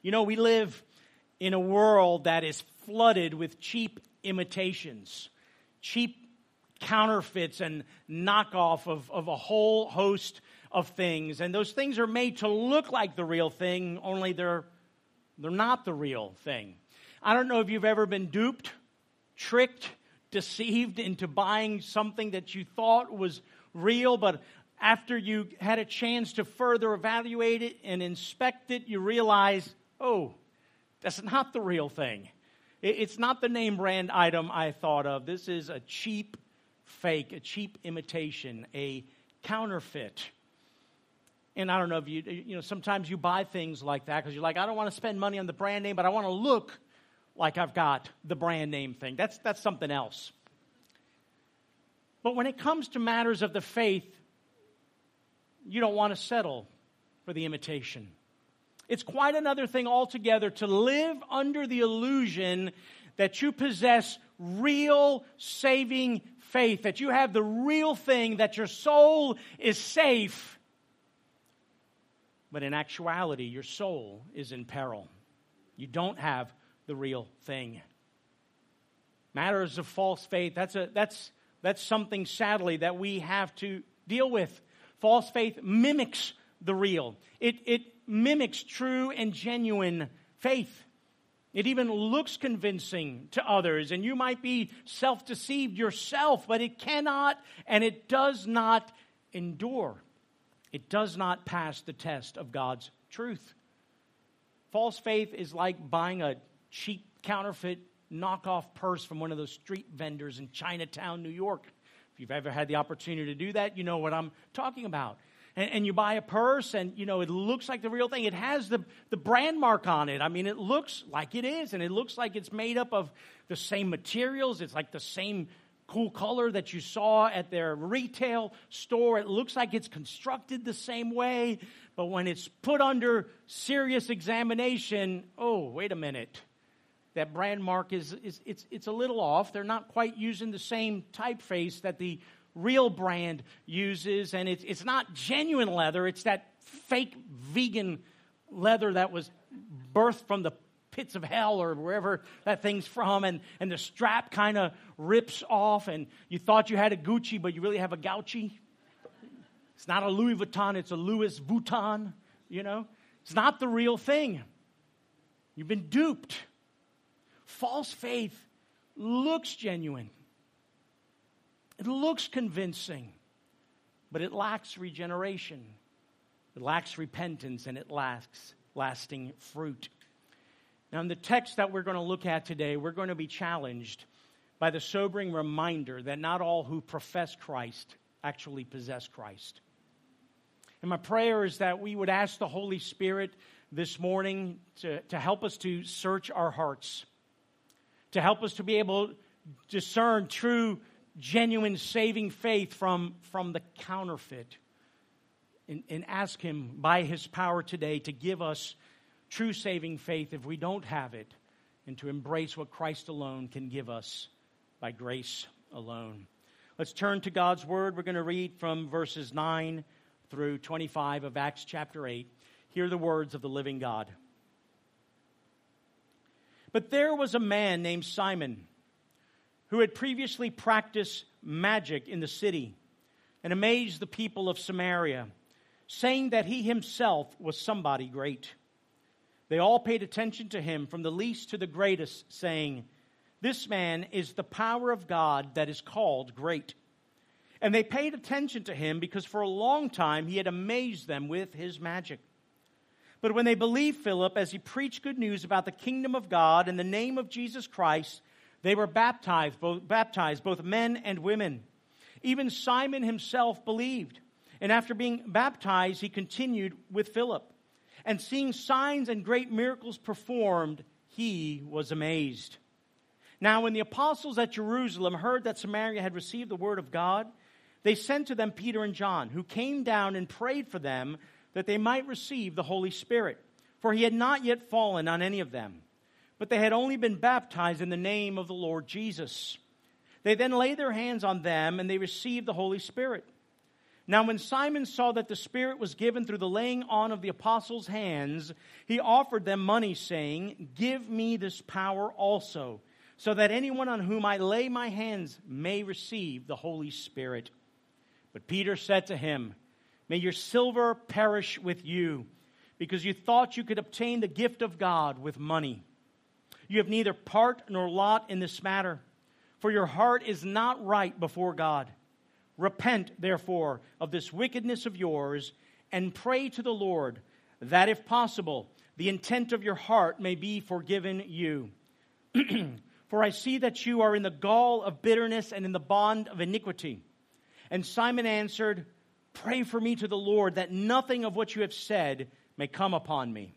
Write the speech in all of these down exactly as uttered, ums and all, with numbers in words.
You know, we live in a world that is flooded with cheap imitations, cheap counterfeits and knockoff of, of a whole host of things. And those things are made to look like the real thing, only they're, they're not the real thing. I don't know if you've ever been duped, tricked, deceived into buying something that you thought was real, but after you had a chance to further evaluate it and inspect it, you realize, oh, that's not the real thing. It's not the name brand item I thought of. This is a cheap fake, a cheap imitation, a counterfeit. And I don't know if you, you know, sometimes you buy things like that because you're like, I don't want to spend money on the brand name, but I want to look like I've got the brand name thing. That's, that's something else. But when it comes to matters of the faith, you don't want to settle for the imitation. It's quite another thing altogether to live under the illusion that you possess real saving faith, that you have the real thing, that your soul is safe. But in actuality, your soul is in peril. You don't have the real thing. Matters of false faith, that's a that's that's something sadly that we have to deal with. False faith mimics the real. It it mimics true and genuine faith. It even looks convincing to others, and you might be self-deceived yourself, but it cannot and it does not endure. It does not pass the test of God's truth. False faith is like buying a cheap counterfeit knockoff purse from one of those street vendors in Chinatown, New York. If you've ever had the opportunity to do that, you know what I'm talking about. And, and you buy a purse and, you know, it looks like the real thing. It has the, the brand mark on it. I mean, it looks like it is, and it looks like it's made up of the same materials. It's like the same cool color that you saw at their retail store. It looks like it's constructed the same way. But when it's put under serious examination, oh, wait a minute. That brand mark is, is it's it's a little off. They're not quite using the same typeface that the real brand uses, and it's it's not genuine leather. It's that fake vegan leather that was birthed from the pits of hell or wherever that thing's from, and, and the strap kind of rips off, and you thought you had a Gucci, but you really have a Gauchi. It's not a Louis Vuitton, it's a Louis Vuitton, you know. It's not the real thing. You've been duped. False faith looks genuine. It looks convincing, but it lacks regeneration. It lacks repentance, and it lacks lasting fruit. Now, in the text that we're going to look at today, we're going to be challenged by the sobering reminder that not all who profess Christ actually possess Christ. And my prayer is that we would ask the Holy Spirit this morning to, to help us to search our hearts, to help us to be able to discern true, genuine, saving faith from, from the counterfeit. And, and ask Him by His power today to give us true saving faith if we don't have it, and to embrace what Christ alone can give us by grace alone. Let's turn to God's Word. We're going to read from verses nine through twenty-five of Acts chapter eight. Hear the words of the living God. But there was a man named Simon who had previously practiced magic in the city and amazed the people of Samaria, saying that he himself was somebody great. They all paid attention to him, from the least to the greatest, saying, "This man is the power of God that is called great." And they paid attention to him because for a long time he had amazed them with his magic. But when they believed Philip as he preached good news about the kingdom of God in the name of Jesus Christ, they were baptized, both, baptized, both men and women. Even Simon himself believed. And after being baptized, he continued with Philip. And seeing signs and great miracles performed, he was amazed. Now when the apostles at Jerusalem heard that Samaria had received the word of God, they sent to them Peter and John, who came down and prayed for them that they might receive the Holy Spirit. For he had not yet fallen on any of them, but they had only been baptized in the name of the Lord Jesus. They then laid their hands on them, and they received the Holy Spirit. Now when Simon saw that the Spirit was given through the laying on of the apostles' hands, he offered them money, saying, Give me this power also, so that anyone on whom I lay my hands may receive the Holy Spirit. But Peter said to him, May your silver perish with you, because you thought you could obtain the gift of God with money. You have neither part nor lot in this matter, for your heart is not right before God. Repent, therefore, of this wickedness of yours, and pray to the Lord, that if possible, the intent of your heart may be forgiven you. For I see that you are in the gall of bitterness and in the bond of iniquity. And Simon answered, Pray for me to the Lord, that nothing of what you have said may come upon me.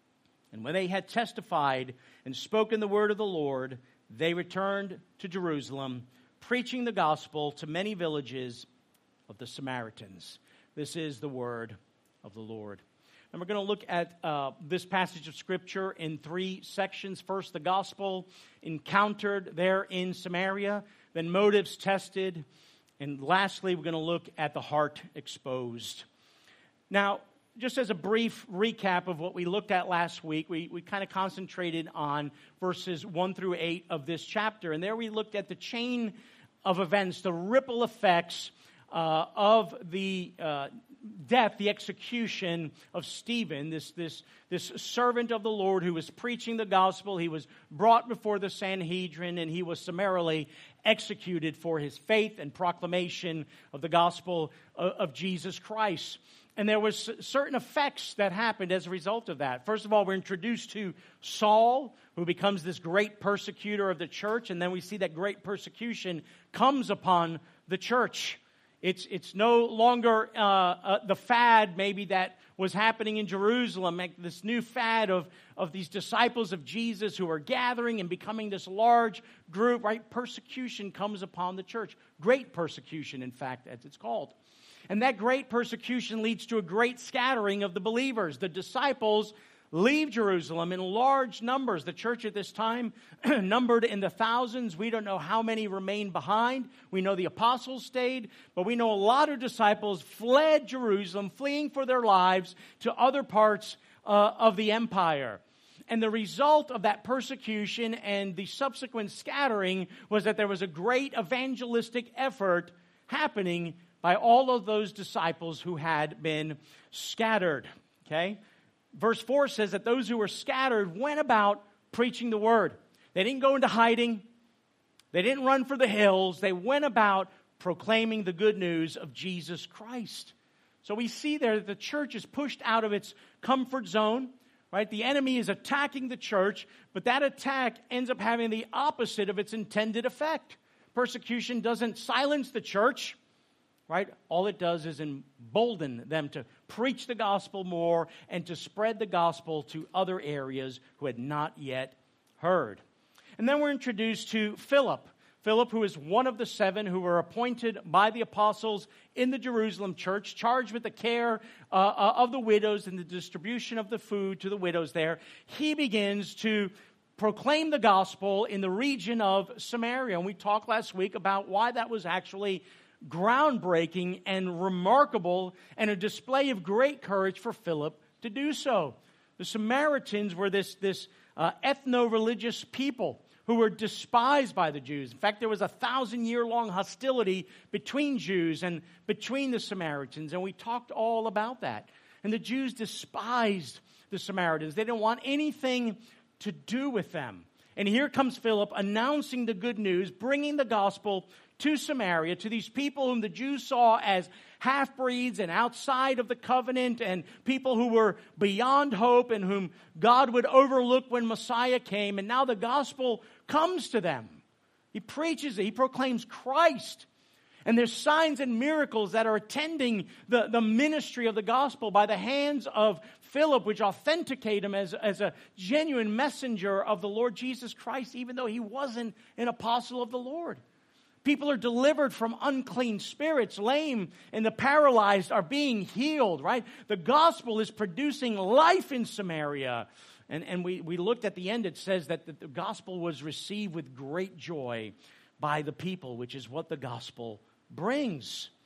And when they had testified and spoken the word of the Lord, they returned to Jerusalem, preaching the gospel to many villages of the Samaritans. This is the word of the Lord. And we're going to look at uh, this passage of Scripture in three sections. First, the gospel encountered there in Samaria, then motives tested, and lastly, we're going to look at the heart exposed. Now, just as a brief recap of what we looked at last week, we, we kind of concentrated on verses one through eight of this chapter. And there we looked at the chain of events, the ripple effects uh, of the uh, death, the execution of Stephen, this, this, this servant of the Lord who was preaching the gospel. He was brought before the Sanhedrin, and he was summarily executed for his faith and proclamation of the gospel of, of Jesus Christ. And there was certain effects that happened as a result of that. First of all, we're introduced to Saul, who becomes this great persecutor of the church. And then we see that great persecution comes upon the church. It's, it's no longer uh, uh, the fad maybe that was happening in Jerusalem, like this new fad of, of these disciples of Jesus who are gathering and becoming this large group, right? Persecution comes upon the church. Great persecution, in fact, as it's called. And that great persecution leads to a great scattering of the believers. The disciples leave Jerusalem in large numbers. The church at this time numbered in the thousands. We don't know how many remained behind. We know the apostles stayed, but we know a lot of disciples fled Jerusalem, fleeing for their lives to other parts uh, of the empire. And the result of that persecution and the subsequent scattering was that there was a great evangelistic effort happening by all of those disciples who had been scattered. Okay? Verse four says that those who were scattered went about preaching the word. They didn't go into hiding. They didn't run for the hills. They went about proclaiming the good news of Jesus Christ. So we see there that the church is pushed out of its comfort zone. Right? The enemy is attacking the church, but that attack ends up having the opposite of its intended effect. Persecution doesn't silence the church. Right? All it does is embolden them to preach the gospel more and to spread the gospel to other areas who had not yet heard. And then we're introduced to Philip. Philip, who is one of the seven who were appointed by the apostles in the Jerusalem church, charged with the care uh, of the widows and the distribution of the food to the widows there. He begins to proclaim the gospel in the region of Samaria. And we talked last week about why that was actually groundbreaking and remarkable and a display of great courage for Philip to do so. The Samaritans were this, this uh, ethno-religious people who were despised by the Jews. In fact, there was a thousand-year-long hostility between Jews and between the Samaritans, and we talked all about that. And the Jews despised the Samaritans. They didn't want anything to do with them. And here comes Philip announcing the good news, bringing the gospel to Samaria, to these people whom the Jews saw as half-breeds and outside of the covenant and people who were beyond hope and whom God would overlook when Messiah came. And now the gospel comes to them. He preaches it. He proclaims Christ. And there's signs and miracles that are attending the, the ministry of the gospel by the hands of Philip, which authenticate him as, as a genuine messenger of the Lord Jesus Christ, even though he wasn't an apostle of the Lord. People are delivered from unclean spirits. Lame and the paralyzed are being healed, right? The gospel is producing life in Samaria. And, and we, we looked at the end, it says that the, the gospel was received with great joy by the people, which is what the gospel brings.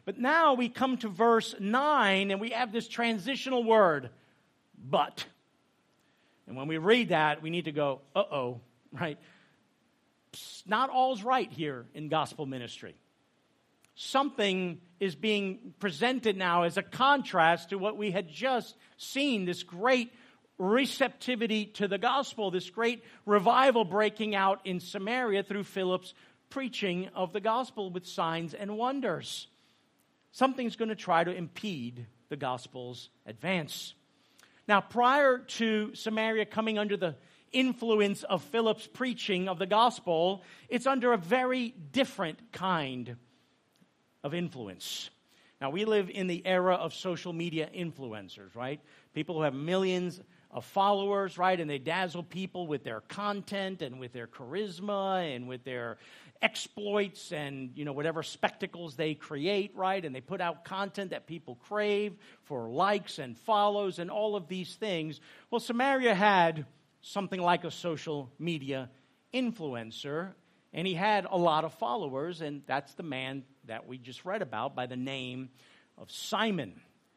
But now we come to verse nine, and we have this transitional word, but. And when we read that, we need to go, uh-oh, right? Psst, not all's right here in gospel ministry. Something is being presented now as a contrast to what we had just seen, this great receptivity to the gospel, this great revival breaking out in Samaria through Philip's preaching of the gospel with signs and wonders. Something's going to try to impede the gospel's advance. Now, prior to Samaria coming under the influence of Philip's preaching of the gospel, it's under a very different kind of influence. Now, we live in the era of social media influencers, right? People who have millions of followers, right? And they dazzle people with their content and with their charisma and with their exploits and, you know, whatever spectacles they create, right? And they put out content that people crave for likes and follows and all of these things. Well, Samaria had something like a social media influencer, and he had a lot of followers, and that's the man that we just read about by the name of Simon.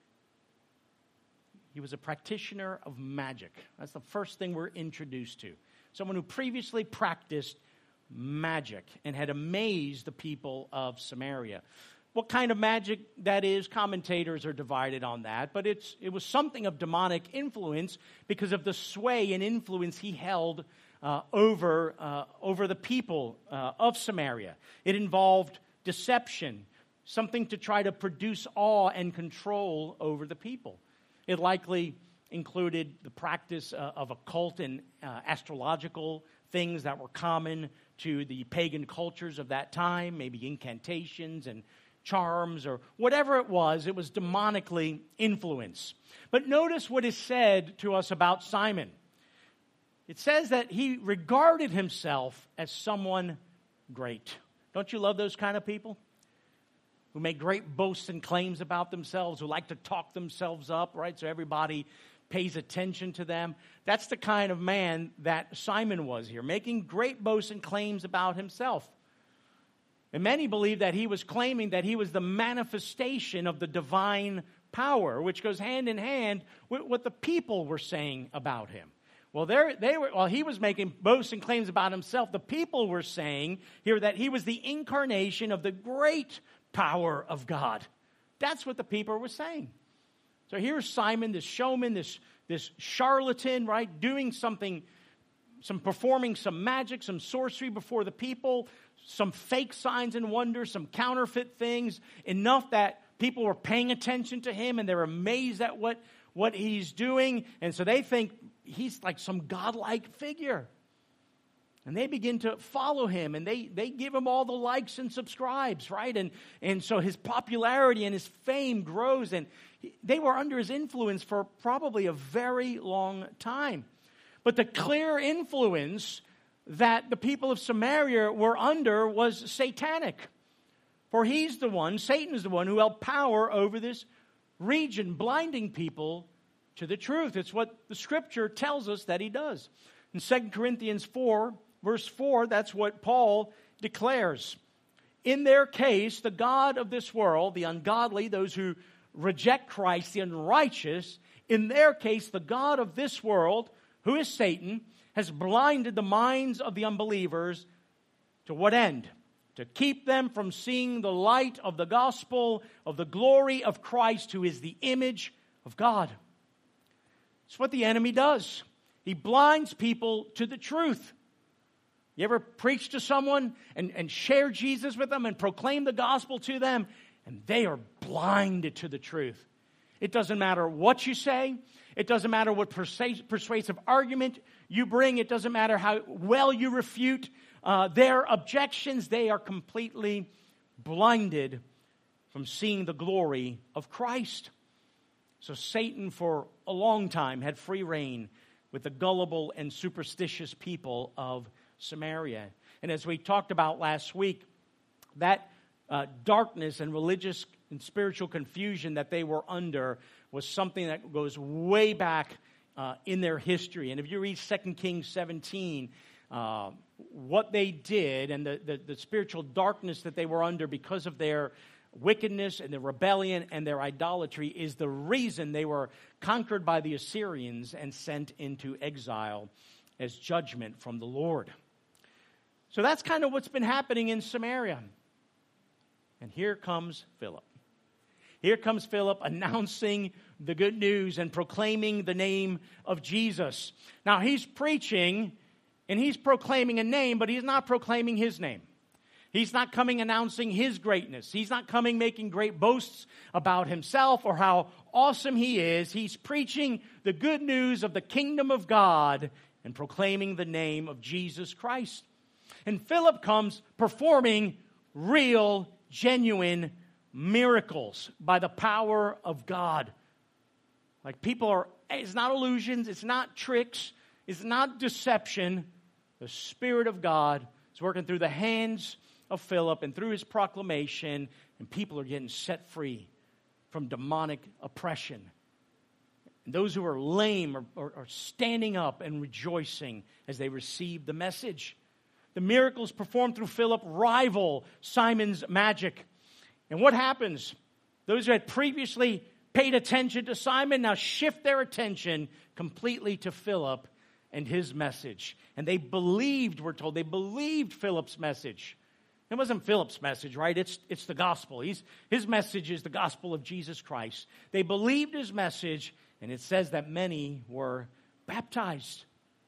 He was a practitioner of magic. That's the first thing we're introduced to. Someone who previously practiced magic and had amazed the people of Samaria. What kind of magic that is, commentators are divided on that, but it's it was something of demonic influence because of the sway and influence he held uh, over, uh, over the people uh, of Samaria. It involved deception, something to try to produce awe and control over the people. It likely included the practice uh, of occult and uh, astrological things that were common to the pagan cultures of that time, maybe incantations and charms or whatever it was. It was demonically influenced. But notice what is said to us about Simon. It says that he regarded himself as someone great. Don't you love those kind of people? Who make great boasts and claims about themselves, who like to talk themselves up, right? So everybody pays attention to them. That's the kind of man that Simon was here, making great boasts and claims about himself. And many believe that he was claiming that he was the manifestation of the divine power, which goes hand in hand with what the people were saying about him. Well, they were, while he was making boasts and claims about himself, the people were saying here that he was the incarnation of the great power of God. That's what the people were saying. So here's Simon, this showman, this, this charlatan, right, doing something, some performing some magic, some sorcery before the people, some fake signs and wonders, some counterfeit things, enough that people were paying attention to him and they're amazed at what, what he's doing. And so they think he's like some godlike figure. And they begin to follow him, and they, they give him all the likes and subscribes, right? And, and so his popularity and his fame grows, and he, they were under his influence for probably a very long time. But the clear influence that the people of Samaria were under was satanic. For he's the one, Satan is the one who held power over this region, blinding people to the truth. It's what the Scripture tells us that he does. In Second Corinthians four, verse four, that's what Paul declares. In their case, the God of this world, the ungodly, those who reject Christ, the unrighteous, in their case, the God of this world, who is Satan, has blinded the minds of the unbelievers to what end? To keep them from seeing the light of the gospel of the glory of Christ, who is the image of God. It's what the enemy does. He blinds people to the truth. You ever preach to someone and, and share Jesus with them and proclaim the gospel to them, and they are blinded to the truth? It doesn't matter what you say. It doesn't matter what persuas- persuasive argument you bring. It doesn't matter how well you refute uh, their objections. They are completely blinded from seeing the glory of Christ. So Satan, for a long time, had free reign with the gullible and superstitious people of Samaria. And as we talked about last week, that uh, darkness and religious and spiritual confusion that they were under was something that goes way back uh, in their history. And if you read Second Kings seventeen, uh, what they did and the, the, the spiritual darkness that they were under because of their wickedness and their rebellion and their idolatry is the reason they were conquered by the Assyrians and sent into exile as judgment from the Lord. So that's kind of what's been happening in Samaria. And here comes Philip. Here comes Philip announcing the good news and proclaiming the name of Jesus. Now he's preaching and he's proclaiming a name, but he's not proclaiming his name. He's not coming announcing his greatness. He's not coming making great boasts about himself or how awesome he is. He's preaching the good news of the kingdom of God and proclaiming the name of Jesus Christ. And Philip comes performing real, genuine miracles by the power of God. Like people are, it's not illusions, it's not tricks, it's not deception. The Spirit of God is working through the hands of Philip and through his proclamation, and people are getting set free from demonic oppression. And those who are lame are, are, are standing up and rejoicing as they receive the message. The miracles performed through Philip rival Simon's magic. And what happens? Those who had previously paid attention to Simon now shift their attention completely to Philip and his message. And they believed, we're told, they believed Philip's message. It wasn't Philip's message, right? It's, it's the gospel. He's, his message is the gospel of Jesus Christ. They believed his message, and it says that many were baptized.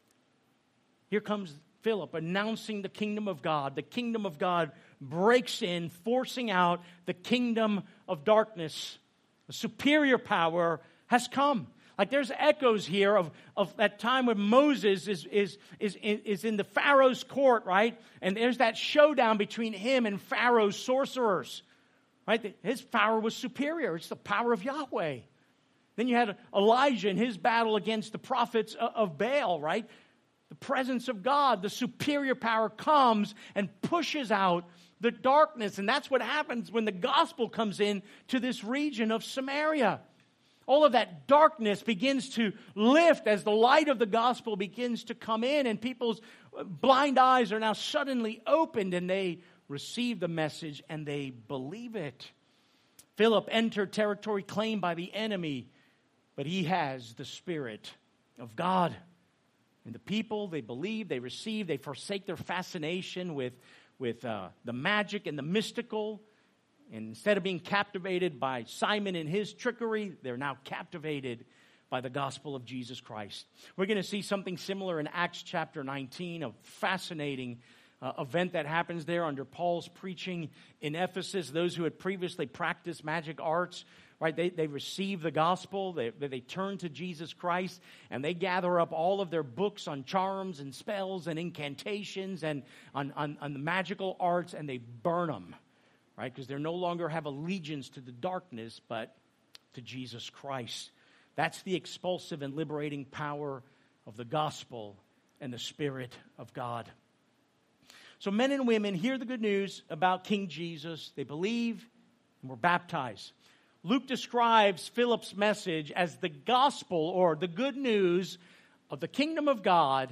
Here comes Philip announcing the kingdom of God. The kingdom of God breaks in, forcing out the kingdom of darkness. A superior power has come. Like there's echoes here of, of that time when Moses is, is, is, is in the Pharaoh's court, right? And there's that showdown between him and Pharaoh's sorcerers, right? His power was superior. It's the power of Yahweh. Then you had Elijah in his battle against the prophets of Baal, right? The presence of God, the superior power comes and pushes out the darkness. And that's what happens when the gospel comes in to this region of Samaria. All of that darkness begins to lift as the light of the gospel begins to come in, and people's blind eyes are now suddenly opened, and they receive the message and they believe it. Philip entered territory claimed by the enemy, but he has the Spirit of God. And the people, they believe, they receive, they forsake their fascination with, with uh, the magic and the mystical. And instead of being captivated by Simon and his trickery, they're now captivated by the gospel of Jesus Christ. We're going to see something similar in Acts chapter nineteen, a fascinating uh, event that happens there under Paul's preaching in Ephesus. Those who had previously practiced magic arts, right, they, they receive the gospel, they, they turn to Jesus Christ, and they gather up all of their books on charms and spells and incantations and on, on, on the magical arts, and they burn them. Right, because they no longer have allegiance to the darkness, but to Jesus Christ. That's the expulsive and liberating power of the gospel and the Spirit of God. So men and women hear the good news about King Jesus. They believe and were baptized. Luke describes Philip's message as the gospel or the good news of the kingdom of God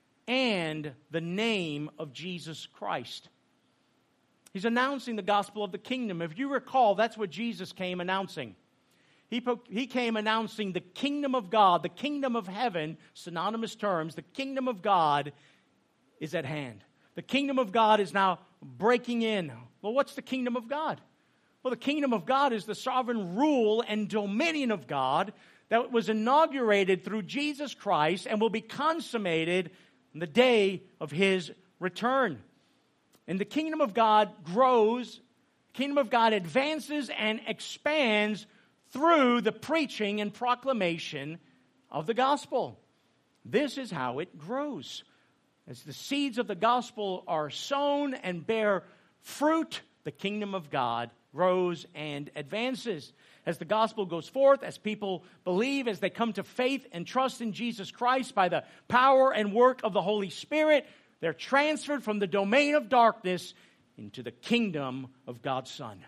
and the name of Jesus Christ. He's announcing the gospel of the kingdom. If you recall, that's what Jesus came announcing. He, he came announcing the kingdom of God, the kingdom of heaven, synonymous terms. The kingdom of God is at hand. The kingdom of God is now breaking in. Well, what's the kingdom of God? Well, the kingdom of God is the sovereign rule and dominion of God that was inaugurated through Jesus Christ and will be consummated on the day of his return. And the kingdom of God grows, the kingdom of God advances and expands through the preaching and proclamation of the gospel. This is how it grows. As the seeds of the gospel are sown and bear fruit, the kingdom of God grows and advances. As the gospel goes forth, as people believe, as they come to faith and trust in Jesus Christ by the power and work of the Holy Spirit, they're transferred from the domain of darkness into the kingdom of God's Son.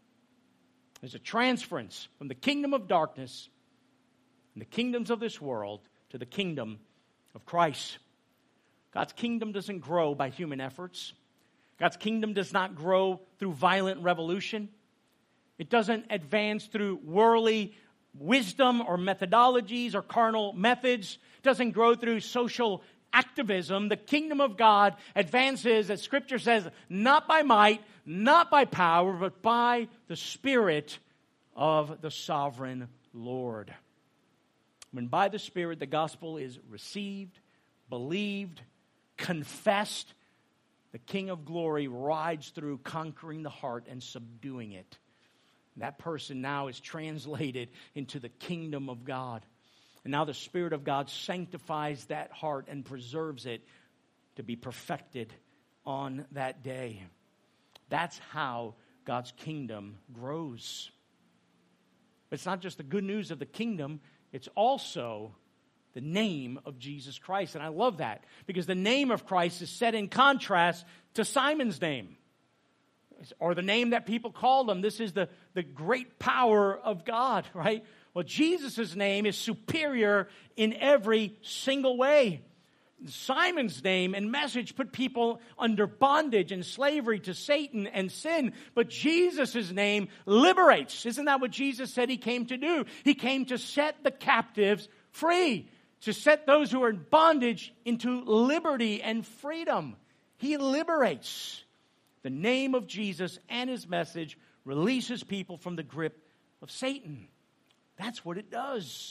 There's a transference from the kingdom of darkness and the kingdoms of this world to the kingdom of Christ. God's kingdom doesn't grow by human efforts. God's kingdom does not grow through violent revolution. It doesn't advance through worldly wisdom or methodologies or carnal methods. It doesn't grow through social activism. The kingdom of God advances, as Scripture says, not by might, not by power, but by the Spirit of the sovereign Lord. When by the Spirit the gospel is received, believed, confessed, the King of glory rides through, conquering the heart and subduing it. That person now is translated into the kingdom of God. And now the Spirit of God sanctifies that heart and preserves it to be perfected on that day. That's how God's kingdom grows. It's not just the good news of the kingdom, it's also the name of Jesus Christ. And I love that because the name of Christ is set in contrast to Simon's name, or the name that people called him. This is the, the great power of God, right? Well, Jesus' name is superior in every single way. Simon's name and message put people under bondage and slavery to Satan and sin. But Jesus' name liberates. Isn't that what Jesus said he came to do? He came to set the captives free, to set those who are in bondage into liberty and freedom. He liberates. The name of Jesus and his message releases people from the grip of Satan. That's what it does.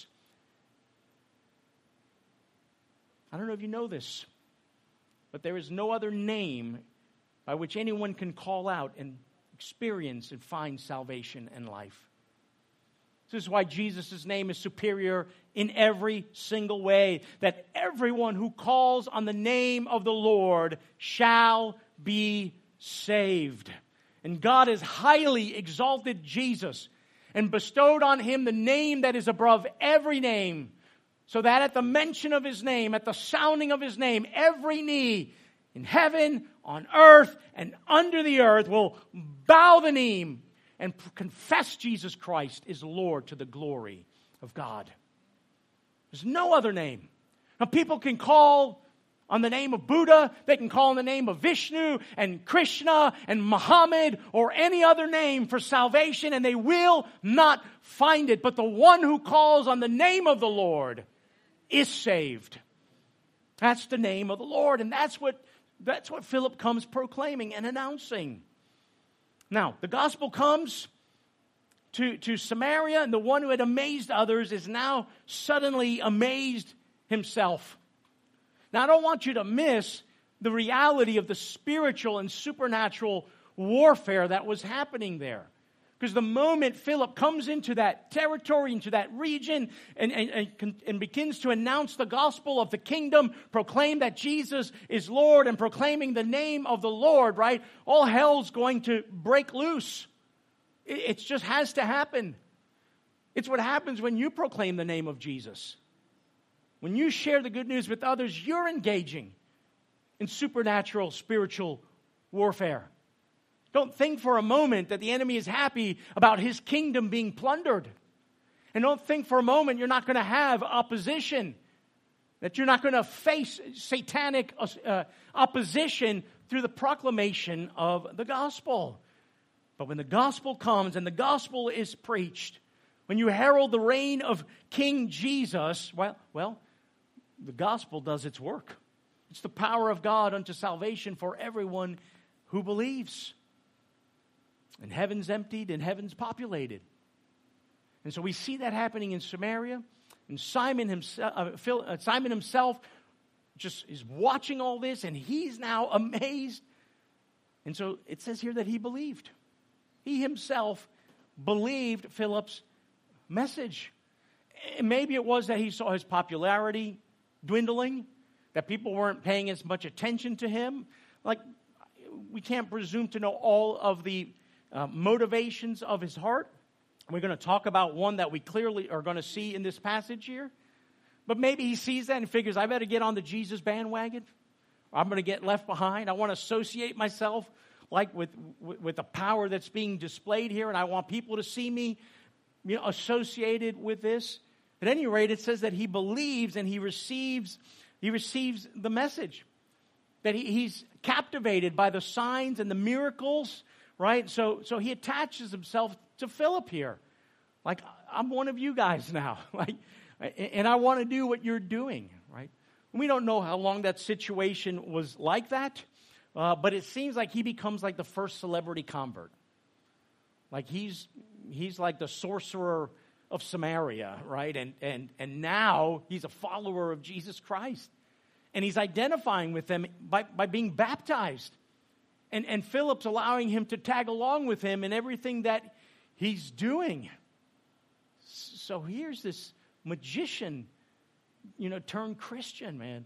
I don't know if you know this, but there is no other name by which anyone can call out and experience and find salvation and life. This is why Jesus' name is superior in every single way, that everyone who calls on the name of the Lord shall be saved. And God has highly exalted Jesus and bestowed on him the name that is above every name, so that at the mention of his name, at the sounding of his name, every knee in heaven, on earth, and under the earth will bow the knee and confess Jesus Christ is Lord to the glory of God. There's no other name. Now, people can call on the name of Buddha, they can call on the name of Vishnu and Krishna and Muhammad or any other name for salvation, and they will not find it. But the one who calls on the name of the Lord is saved. That's the name of the Lord, and that's what that's what Philip comes proclaiming and announcing. Now, the gospel comes to, to Samaria, and the one who had amazed others is now suddenly amazed himself. Now, I don't want you to miss the reality of the spiritual and supernatural warfare that was happening there. Because the moment Philip comes into that territory, into that region, and, and, and, and begins to announce the gospel of the kingdom, proclaim that Jesus is Lord, and proclaiming the name of the Lord, right? All hell's going to break loose. It, it just has to happen. It's what happens when you proclaim the name of Jesus. When you share the good news with others, you're engaging in supernatural spiritual warfare. Don't think for a moment that the enemy is happy about his kingdom being plundered. And don't think for a moment you're not going to have opposition, that you're not going to face satanic uh, opposition through the proclamation of the gospel. But when the gospel comes and the gospel is preached, when you herald the reign of King Jesus, well, well, the gospel does its work. It's the power of God unto salvation for everyone who believes. And heaven's emptied and heaven's populated. And so we see that happening in Samaria. And Simon himself, uh, Phil, uh, Simon himself just is watching all this, and he's now amazed. And so it says here that he believed. He himself believed Philip's message. And maybe it was that he saw his popularity dwindling, that people weren't paying as much attention to him. Like, we can't presume to know all of the uh, motivations of his heart. We're going to talk about one that we clearly are going to see in this passage here. But maybe he sees that and figures, I better get on the Jesus bandwagon. I'm going to get left behind. I want to associate myself like with, with, with the power that's being displayed here, and I want people to see me, you know, associated with this. At any rate, it says that he believes and he receives, he receives the message. That he, he's captivated by the signs and the miracles, right? So, so he attaches himself to Philip here. Like, I'm one of you guys now. Like, and I want to do what you're doing, right? We don't know how long that situation was like that, uh, but it seems like he becomes like the first celebrity convert. Like he's he's like the sorcerer of Samaria, right? And and and now he's a follower of Jesus Christ. And he's identifying with them by, by being baptized. And, and Philip's allowing him to tag along with him in everything that he's doing. So here's this magician, you know, turned Christian, man.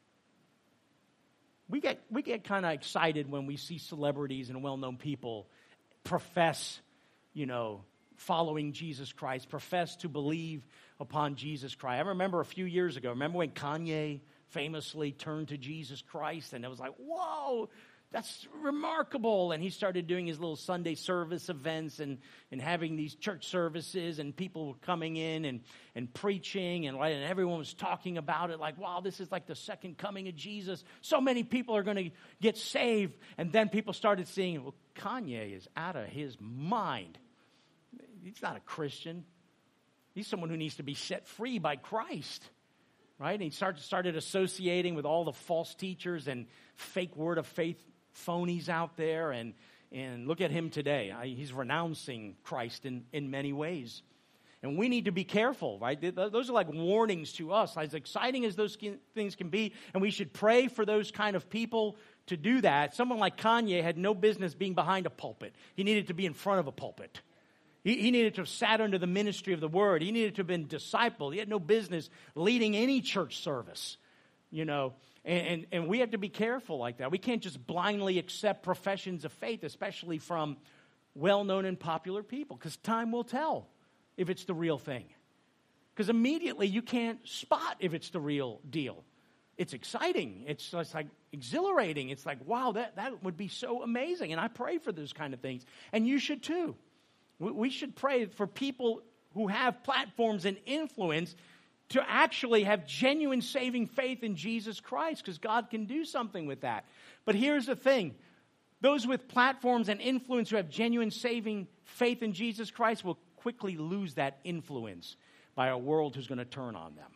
We get we get kind of excited when we see celebrities and well-known people profess, you know, following Jesus Christ, profess to believe upon Jesus Christ. I remember a few years ago, remember when Kanye famously turned to Jesus Christ, and it was like, whoa, that's remarkable. And he started doing his little Sunday service events and, and having these church services, and people were coming in and, and preaching, and, and everyone was talking about it like, wow, this is like the second coming of Jesus. So many people are going to get saved. And then people started seeing, well, Kanye is out of his mind. He's not a Christian. He's someone who needs to be set free by Christ. Right? And he started, started associating with all the false teachers and fake word of faith phonies out there. And, and look at him today. I, he's renouncing Christ in, in many ways. And we need to be careful, right? Those are like warnings to us, as exciting as those things can be. And we should pray for those kind of people to do that. Someone like Kanye had no business being behind a pulpit. He needed to be in front of a pulpit. He, he needed to have sat under the ministry of the word. He needed to have been discipled. He had no business leading any church service, you know. And, and, and we have to be careful like that. We can't just blindly accept professions of faith, especially from well-known and popular people, because time will tell if it's the real thing. Because immediately you can't spot if it's the real deal. It's exciting. It's, it's like exhilarating. It's like, wow, that, that would be so amazing. And I pray for those kind of things. And you should too. We, we should pray for people who have platforms and influence to actually have genuine saving faith in Jesus Christ, because God can do something with that. But here's the thing. Those with platforms and influence who have genuine saving faith in Jesus Christ will quickly lose that influence by a world who's going to turn on them.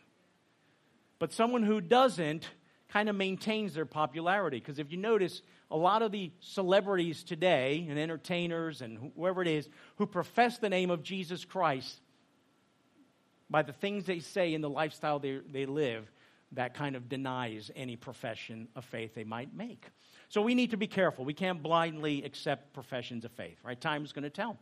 But someone who doesn't kind of maintains their popularity. Because if you notice, a lot of the celebrities today and entertainers and whoever it is who profess the name of Jesus Christ, by the things they say and the lifestyle they, they live, that kind of denies any profession of faith they might make. So we need to be careful. We can't blindly accept professions of faith, right? Time is going to tell.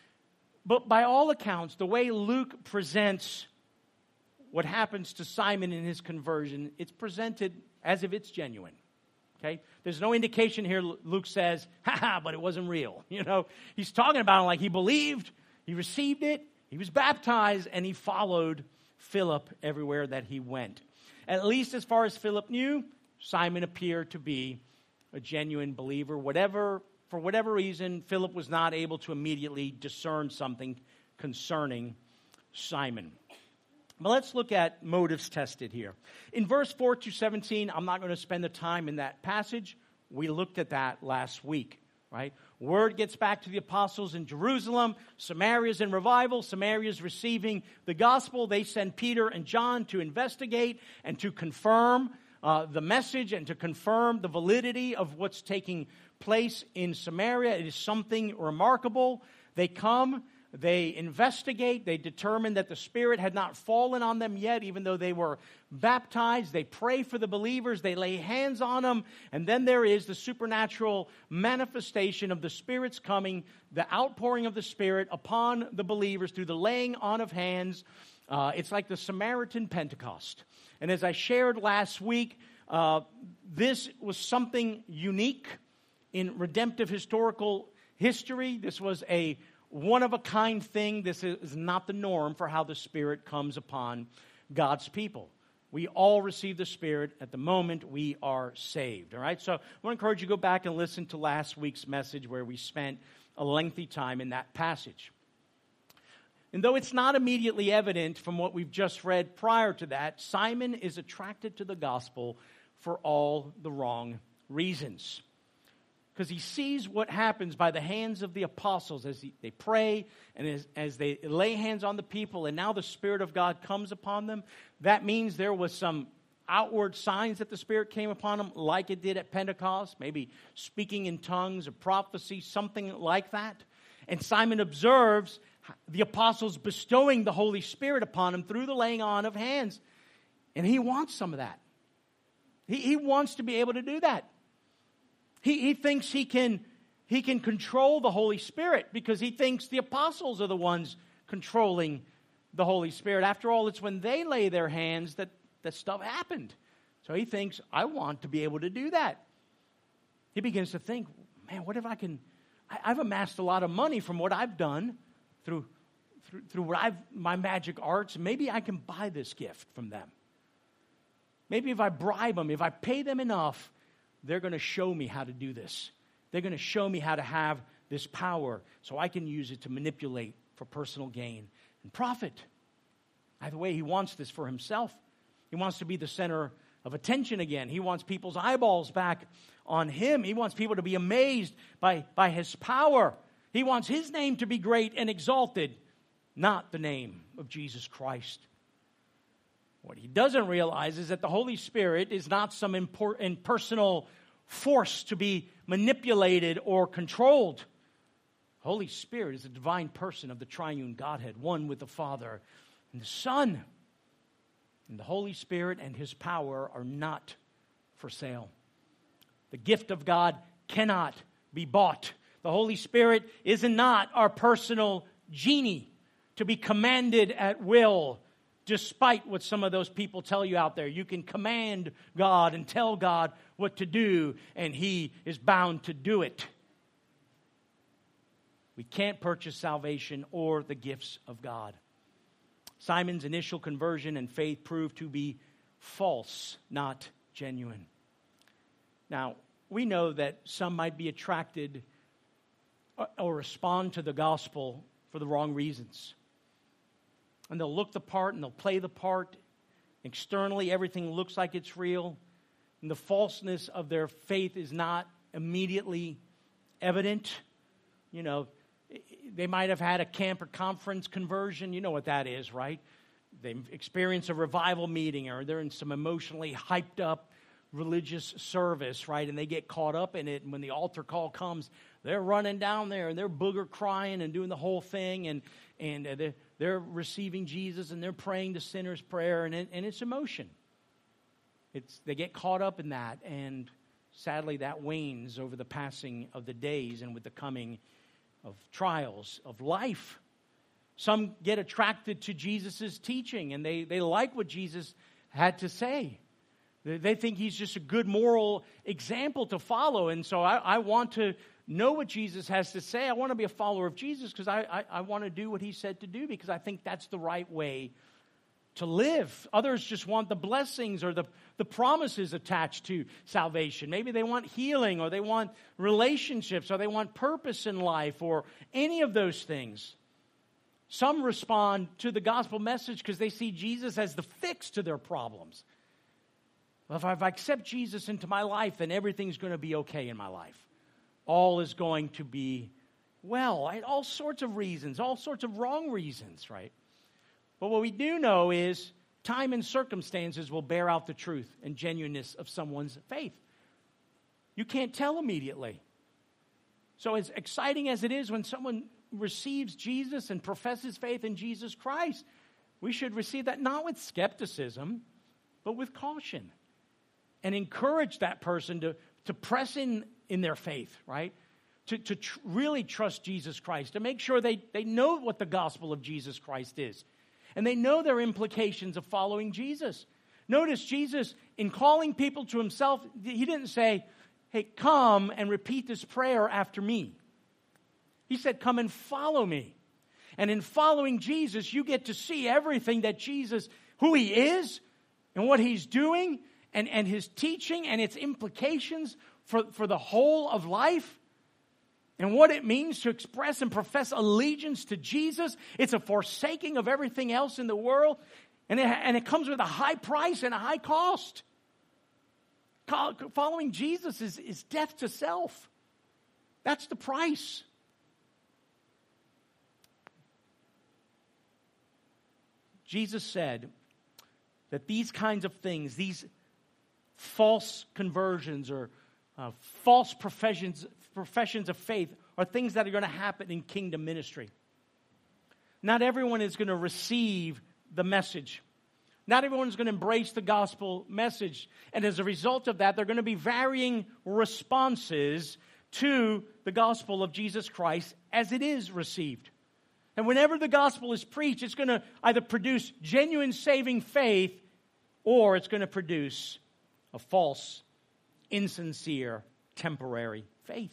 But by all accounts, the way Luke presents what happens to Simon in his conversion, it's presented as if it's genuine. Okay? There's no indication here Luke says, ha-ha, but it wasn't real. You know, he's talking about it like he believed, he received it, he was baptized, and he followed Philip everywhere that he went. At least as far as Philip knew, Simon appeared to be a genuine believer. Whatever, for whatever reason, Philip was not able to immediately discern something concerning Simon. But let's look at motives tested here. In verse four to seventeen, I'm not going to spend the time in that passage. We looked at that last week, right? Word gets back to the apostles in Jerusalem. Samaria's in revival. Samaria's receiving the gospel. They send Peter and John to investigate and to confirm uh, the message and to confirm the validity of what's taking place in Samaria. It is something remarkable. They come. They investigate. They determine that the Spirit had not fallen on them yet, even though they were baptized. They pray for the believers. They lay hands on them. And then there is the supernatural manifestation of the Spirit's coming, the outpouring of the Spirit upon the believers through the laying on of hands. Uh, it's like the Samaritan Pentecost. And as I shared last week, uh, this was something unique in redemptive historical history. This was a one-of-a-kind thing. This is not the norm for how the Spirit comes upon God's people. We all receive the Spirit at the moment we are saved. All right? So I want to encourage you to go back and listen to last week's message where we spent a lengthy time in that passage. And though it's not immediately evident from what we've just read prior to that, Simon is attracted to the gospel for all the wrong reasons. because he sees what happens by the hands of the apostles as he, they pray and as, as they lay hands on the people, and now the Spirit of God comes upon them. That means there was some outward signs that the Spirit came upon them, like it did at Pentecost, maybe speaking in tongues or prophecy, something like that. And Simon observes the apostles bestowing the Holy Spirit upon him through the laying on of hands. And he wants some of that. He, he wants to be able to do that. He, he thinks he can, he can control the Holy Spirit because he thinks the apostles are the ones controlling the Holy Spirit. After all, it's when they lay their hands that, that stuff happened. So he thinks, I want to be able to do that. He begins to think, man, what if I can... I've amassed a lot of money from what I've done through, through, through what I've, my magic arts. Maybe I can buy this gift from them. Maybe if I bribe them, if I pay them enough, they're going to show me how to do this. They're going to show me how to have this power so I can use it to manipulate for personal gain and profit. Either way, he wants this for himself. He wants to be the center of attention again. He wants people's eyeballs back on him. He wants people to be amazed by, by his power. He wants his name to be great and exalted, not the name of Jesus Christ. What he doesn't realize is that the Holy Spirit is not some import, impersonal force to be manipulated or controlled. The Holy Spirit is a divine person of the triune Godhead, one with the Father and the Son. And the Holy Spirit and his power are not for sale. The gift of God cannot be bought. The Holy Spirit is not our personal genie to be commanded at will, despite what some of those people tell you out there. You can command God and tell God what to do, and he is bound to do it. We can't purchase salvation or the gifts of God. Simon's initial conversion and faith proved to be false, not genuine. Now, we know that some might be attracted or respond to the gospel for the wrong reasons. And they'll look the part and they'll play the part. Externally, everything looks like it's real. And the falseness of their faith is not immediately evident. You know, they might have had a camp or conference conversion. You know what that is, right? They experience a revival meeting, or they're in some emotionally hyped up religious service, right? And they get caught up in it. And when the altar call comes, they're running down there and they're booger crying and doing the whole thing. And, and they're, they're receiving Jesus and they're praying the sinner's prayer. And, it, and it's emotion. It's, they get caught up in that. And sadly, that wanes over the passing of the days and with the coming of trials of life. Some get attracted to Jesus' teaching and they, they like what Jesus had to say. They think he's just a good moral example to follow. And so I, I want to know what Jesus has to say. I want to be a follower of Jesus because I, I, I want to do what he said to do because I think that's the right way to live. Others just want the blessings or the, the promises attached to salvation. Maybe they want healing or they want relationships or they want purpose in life or any of those things. Some respond to the gospel message because they see Jesus as the fix to their problems. Well, if I, if I accept Jesus into my life, then everything's going to be okay in my life. All is going to be well. Right? All sorts of reasons, all sorts of wrong reasons, right? But what we do know is time and circumstances will bear out the truth and genuineness of someone's faith. You can't tell immediately. So as exciting as it is when someone receives Jesus and professes faith in Jesus Christ, we should receive that not with skepticism, but with caution. And encourage that person to, to press in in their faith, right? To, to tr- really trust Jesus Christ, to make sure they, they know what the gospel of Jesus Christ is. And they know their implications of following Jesus. Notice Jesus, in calling people to himself, he didn't say, hey, come and repeat this prayer after me. He said, come and follow me. And in following Jesus, you get to see everything that Jesus, who he is and what he's doing, And, and his teaching and its implications for, for the whole of life and what it means to express and profess allegiance to Jesus. It's a forsaking of everything else in the world, and it, and it comes with a high price and a high cost. Following Jesus is, is death to self. That's the price. Jesus said that these kinds of things, these false conversions or uh, false professions, professions of faith, are things that are going to happen in kingdom ministry. Not everyone is going to receive the message. Not everyone is going to embrace the gospel message. And as a result of that, there are going to be varying responses to the gospel of Jesus Christ as it is received. And whenever the gospel is preached, it's going to either produce genuine saving faith or it's going to produce a false, insincere, temporary faith.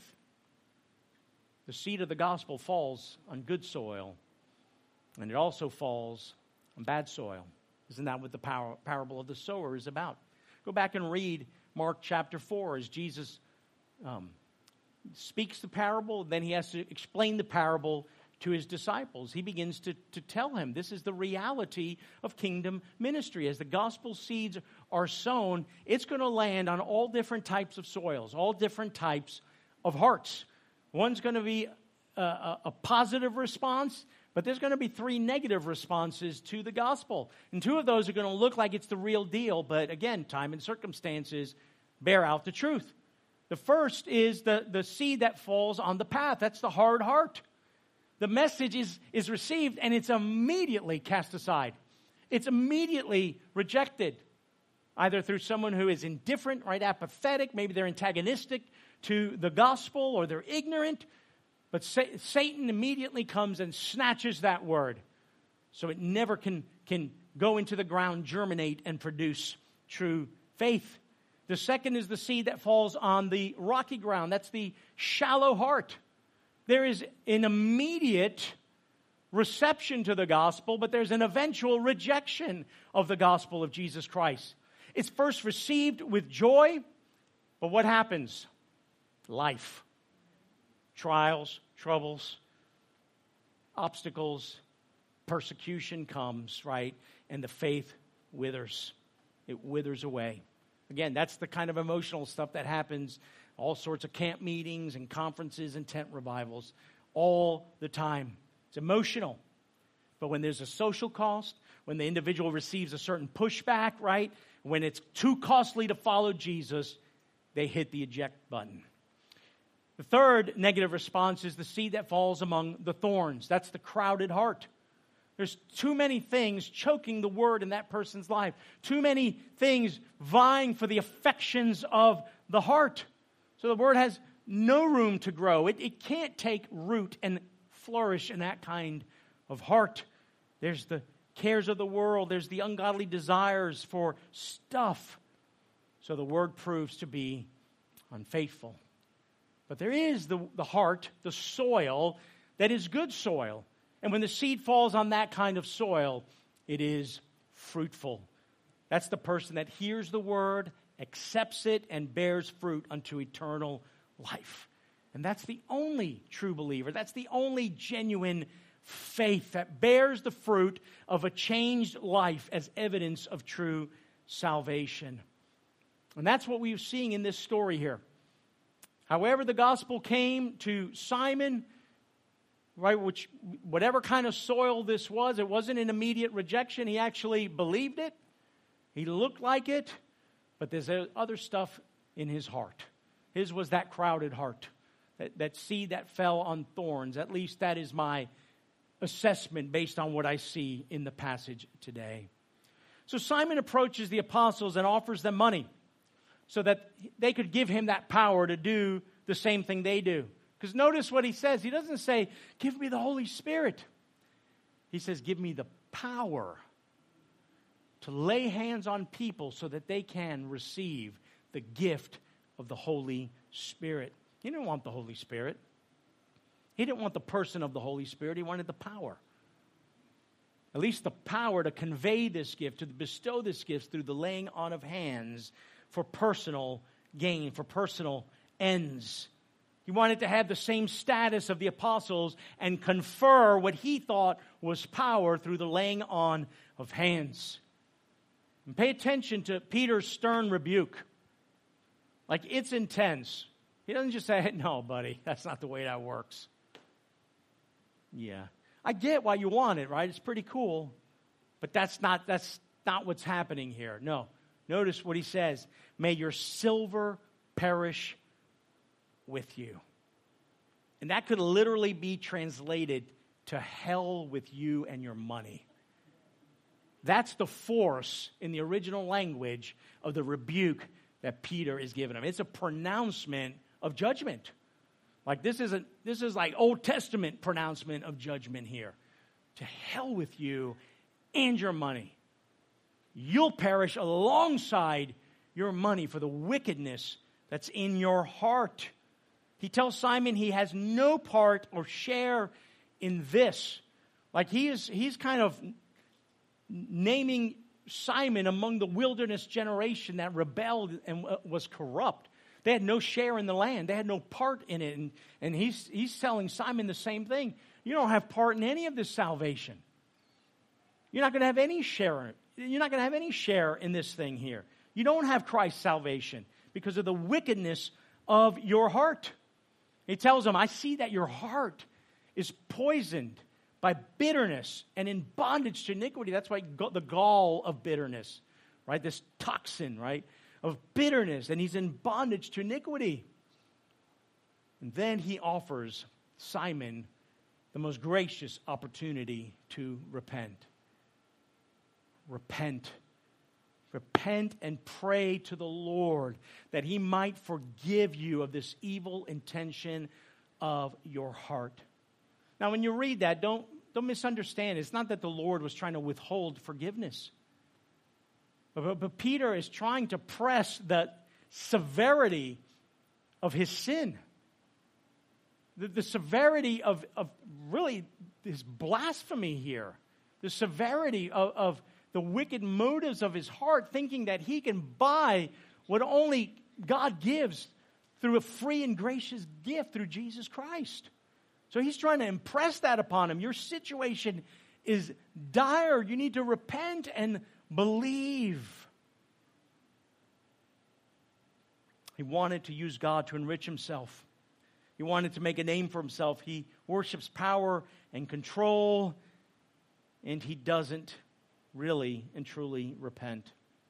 The seed of the gospel falls on good soil, and it also falls on bad soil. Isn't that what the par- parable of the sower is about? Go back and read Mark chapter four as Jesus um, speaks the parable. Then he has to explain the parable to his disciples. He begins to, to tell him this is the reality of kingdom ministry. As the gospel seeds are sown, it's going to land on all different types of soils, all different types of hearts. One's going to be a, a, a positive response, but there's going to be three negative responses to the gospel. And two of those are going to look like it's the real deal, but again, time and circumstances bear out the truth. The first is the, the seed that falls on the path. That's the hard heart. The message is, is received and it's immediately cast aside. It's immediately rejected, either through someone who is indifferent, right, apathetic, maybe they're antagonistic to the gospel or they're ignorant. But Sa- Satan immediately comes and snatches that word. So it never can, can go into the ground, germinate, and produce true faith. The second is the seed that falls on the rocky ground. That's the shallow heart. There is an immediate reception to the gospel, but there's an eventual rejection of the gospel of Jesus Christ. It's first received with joy, but what happens? Life. Trials, troubles, obstacles, persecution comes, right? And the faith withers. It withers away. Again, that's the kind of emotional stuff that happens, all sorts of camp meetings and conferences and tent revivals all the time. It's emotional. But when there's a social cost, when the individual receives a certain pushback, right? When it's too costly to follow Jesus, they hit the eject button. The third negative response is the seed that falls among the thorns. That's the crowded heart. There's too many things choking the word in that person's life. Too many things vying for the affections of the heart. So the word has no room to grow. It, it can't take root and flourish in that kind of heart. There's the cares of the world. There's the ungodly desires for stuff. So the word proves to be unfaithful. But there is the, the heart, the soil, that is good soil. And when the seed falls on that kind of soil, it is fruitful. That's the person that hears the word, accepts it, and bears fruit unto eternal life. And that's the only true believer. That's the only genuine faith that bears the fruit of a changed life as evidence of true salvation. And that's what we're seeing in this story here. However, the gospel came to Simon, right, which whatever kind of soil this was, it wasn't an immediate rejection. He actually believed it. He looked like it, but there's other stuff in his heart. His was that crowded heart, that, that seed that fell on thorns. At least that is my assessment based on what I see in the passage today. So Simon approaches the apostles and offers them money, so that they could give him that power to do the same thing they do. Because notice what he says. He doesn't say, give me the Holy Spirit. He says, give me the power to lay hands on people so that they can receive the gift of the Holy Spirit. He didn't want the Holy Spirit. He didn't want the person of the Holy Spirit. He wanted the power. At least the power to convey this gift, to bestow this gift through the laying on of hands for personal gain, for personal ends. He wanted to have the same status of the apostles and confer what he thought was power through the laying on of hands. And pay attention to Peter's stern rebuke. Like, it's intense. He doesn't just say, no, buddy, that's not the way that works. Yeah. I get why you want it, right? It's pretty cool. But that's not, that's not what's happening here. No. Notice what he says. May your silver perish with you. And that could literally be translated to hell with you and your money. That's the force in the original language of the rebuke that Peter is giving him. It's a pronouncement of judgment. Like this isn't, this is like Old Testament pronouncement of judgment here. To hell with you and your money. You'll perish alongside your money for the wickedness that's in your heart. He tells Simon he has no part or share in this. Like he is, he's kind of naming Simon among the wilderness generation that rebelled and was corrupt. They had no share in the land. They had no part in it. And, and he's, he's telling Simon the same thing. You don't have part in any of this salvation. You're not going to have any share. You're not going to have any share in this thing here. You don't have Christ's salvation because of the wickedness of your heart. He tells him, I see that your heart is poisoned by bitterness and in bondage to iniquity. That's why the gall of bitterness, right? This toxin, right, of bitterness. And he's in bondage to iniquity. And then he offers Simon the most gracious opportunity to repent. Repent. Repent and pray to the Lord that he might forgive you of this evil intention of your heart. Now, when you read that, don't, don't misunderstand. It's not that the Lord was trying to withhold forgiveness. But, but Peter is trying to press the severity of his sin. The, the severity of, of really his blasphemy here. The severity of, of the wicked motives of his heart, thinking that he can buy what only God gives through a free and gracious gift through Jesus Christ. So he's trying to impress that upon him. Your situation is dire. You need to repent and believe. He wanted to use God to enrich himself. He wanted to make a name for himself. He worships power and control, and he doesn't really and truly repent.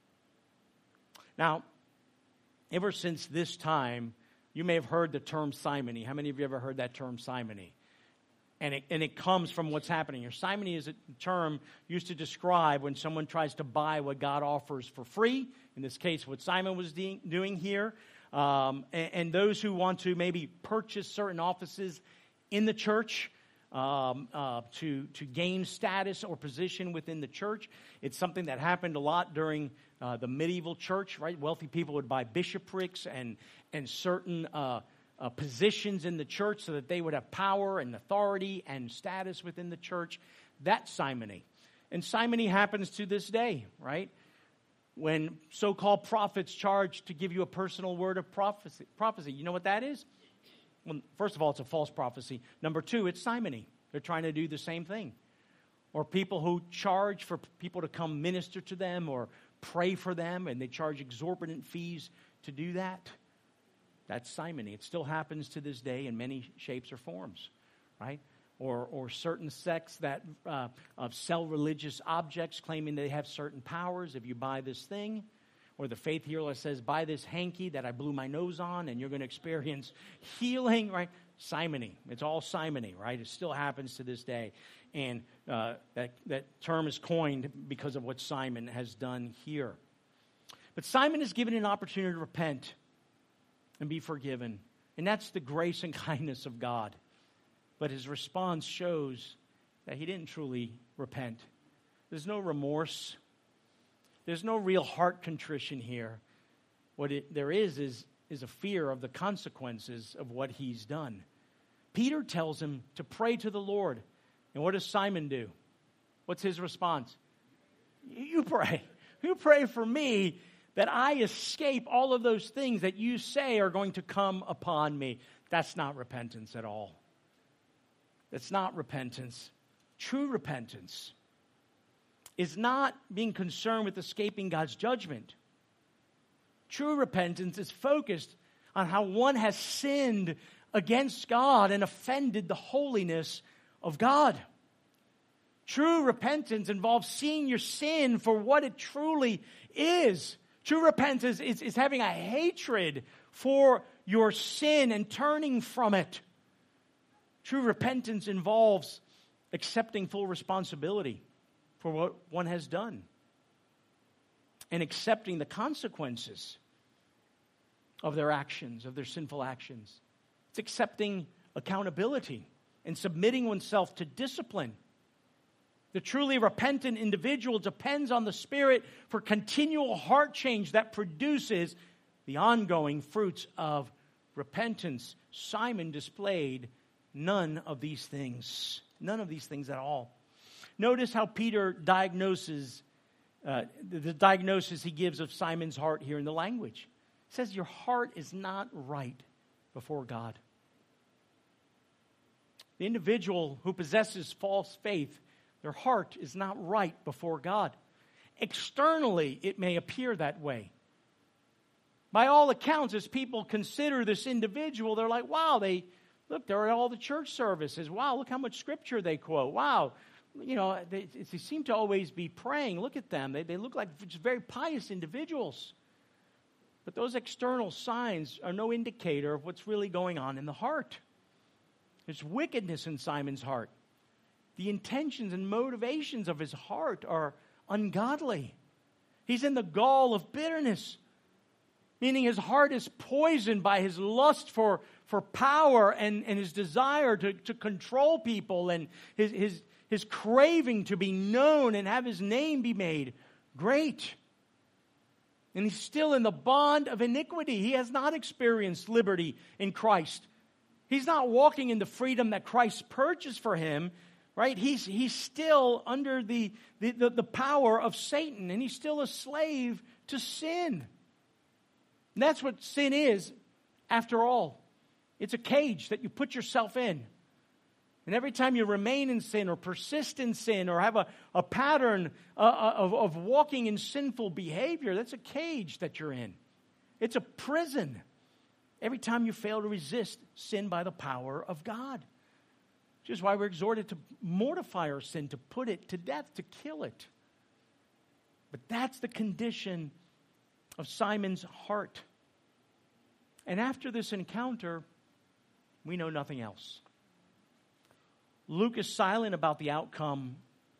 Now, ever since this time, you may have heard the term simony. How many of you ever heard that term simony? And it, and it comes from what's happening here. Simony is a term used to describe when someone tries to buy what God offers for free. In this case, what Simon was de- doing here. Um, and, and those who want to maybe purchase certain offices in the church um, uh, to, to gain status or position within the church. It's something that happened a lot during uh, the medieval church, right? Wealthy people would buy bishoprics and, and certain uh, uh, positions in the church so that they would have power and authority and status within the church. That's simony. And simony happens to this day, right? When so-called prophets charge to give you a personal word of prophecy. prophecy. You know what that is? Well, first of all, it's a false prophecy. Number two, it's simony. They're trying to do the same thing. Or people who charge for people to come minister to them or pray for them, and they charge exorbitant fees to do that. That's simony. It still happens to this day in many shapes or forms, right? Or, or certain sects that uh, uh, sell religious objects claiming they have certain powers. If you buy this thing, or the faith healer says, buy this hanky that I blew my nose on and you're going to experience healing, right? Simony. It's all simony, right? It still happens to this day. And uh, that, that term is coined because of what Simon has done here. But Simon is given an opportunity to repent and be forgiven. And that's the grace and kindness of God. But his response shows that he didn't truly repent. There's no remorse. There's no real heart contrition here. What it, there is, is is a fear of the consequences of what he's done. Peter tells him to pray to the Lord. And what does Simon do? What's his response? You pray. You pray for me that I escape all of those things that you say are going to come upon me. That's not repentance at all. That's not repentance. True repentance is not being concerned with escaping God's judgment. True repentance is focused on how one has sinned against God and offended the holiness of God. True repentance involves seeing your sin for what it truly is. True repentance is, is having a hatred for your sin and turning from it. True repentance involves accepting full responsibility for what one has done and accepting the consequences of their actions, of their sinful actions. It's accepting accountability and submitting oneself to discipline. The truly repentant individual depends on the Spirit for continual heart change that produces the ongoing fruits of repentance. Simon displayed none of these things. None of these things at all. Notice how Peter diagnoses, uh, the, the diagnosis he gives of Simon's heart here in the language. He says, your heart is not right before God. The individual who possesses false faith, their heart is not right before God. Externally, it may appear that way. By all accounts, as people consider this individual, they're like, wow, they look, they're at all the church services. Wow, look how much scripture they quote. Wow, you know, they, they seem to always be praying. Look at them. They, they look like just very pious individuals. But those external signs are no indicator of what's really going on in the heart. There's wickedness in Simon's heart. The intentions and motivations of his heart are ungodly. He's in the gall of bitterness, meaning his heart is poisoned by his lust for, for power and, and his desire to, to control people and his, his, his craving to be known and have his name be made great. And he's still in the bond of iniquity. He has not experienced liberty in Christ. He's not walking in the freedom that Christ purchased for him, right? He's, he's still under the, the, the, the power of Satan, and he's still a slave to sin. And that's what sin is, after all. It's a cage that you put yourself in. And every time you remain in sin or persist in sin or have a, a pattern uh, of, of walking in sinful behavior, that's a cage that you're in. It's a prison. Every time you fail to resist sin by the power of God. Which is why we're exhorted to mortify our sin, to put it to death, to kill it. But that's the condition of Simon's heart. And after this encounter, we know nothing else. Luke is silent about the outcome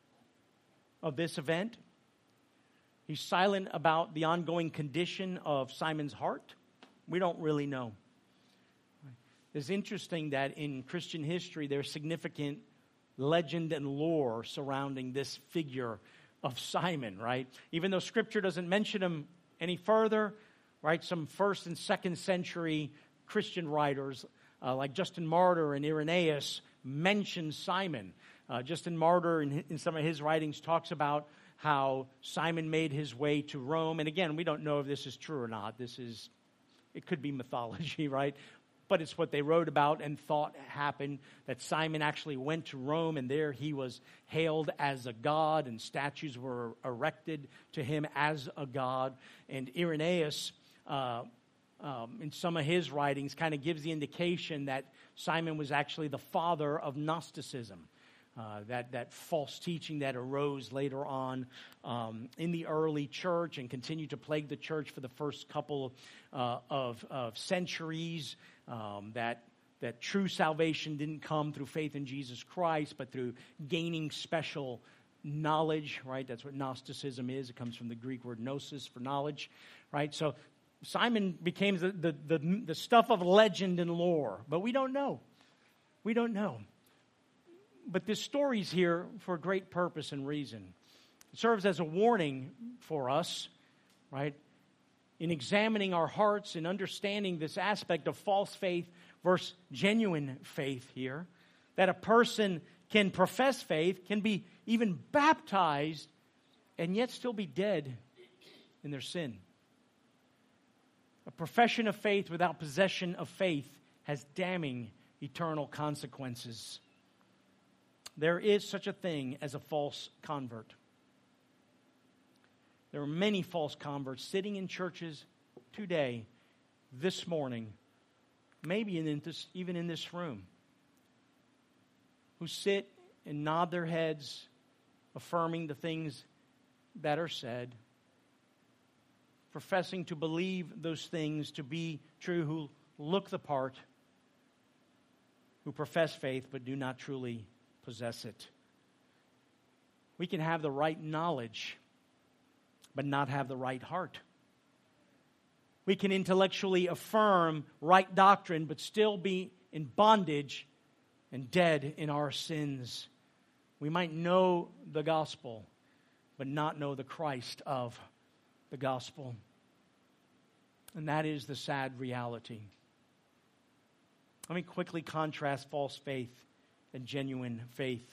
of this event. He's silent about the ongoing condition of Simon's heart. We don't really know. It's interesting that in Christian history, there's significant legend and lore surrounding this figure of Simon, right? Even though Scripture doesn't mention him any further, right? Some first and second century Christian writers uh, like Justin Martyr and Irenaeus mention Simon. Uh, Justin Martyr, in, in some of his writings, talks about how Simon made his way to Rome. And again, we don't know if this is true or not. This is, it could be mythology, right? But it's what they wrote about and thought happened, that Simon actually went to Rome, and there he was hailed as a god, and statues were erected to him as a god. And Irenaeus, uh, um, in some of his writings, kind of gives the indication that Simon was actually the father of Gnosticism, uh, that, that false teaching that arose later on um, in the early church and continued to plague the church for the first couple uh, of, of centuries. Um, that that true salvation didn't come through faith in Jesus Christ, but through gaining special knowledge, right? That's what Gnosticism is. It comes from the Greek word gnosis, for knowledge, right? So Simon became the, the, the, the stuff of legend and lore, but we don't know. We don't know. But this story's here for a great purpose and reason. It serves as a warning for us, right? In examining our hearts and understanding this aspect of false faith versus genuine faith here, that a person can profess faith, can be even baptized, and yet still be dead in their sin. A profession of faith without possession of faith has damning eternal consequences. There is such a thing as a false convert. There are many false converts sitting in churches today, this morning, maybe in this, even in this room, who sit and nod their heads, affirming the things that are said, professing to believe those things to be true, who look the part, who profess faith but do not truly possess it. We can have the right knowledge, but not have the right heart. We can intellectually affirm right doctrine, but still be in bondage and dead in our sins. We might know the gospel, but not know the Christ of the gospel. And that is the sad reality. Let me quickly contrast false faith and genuine faith.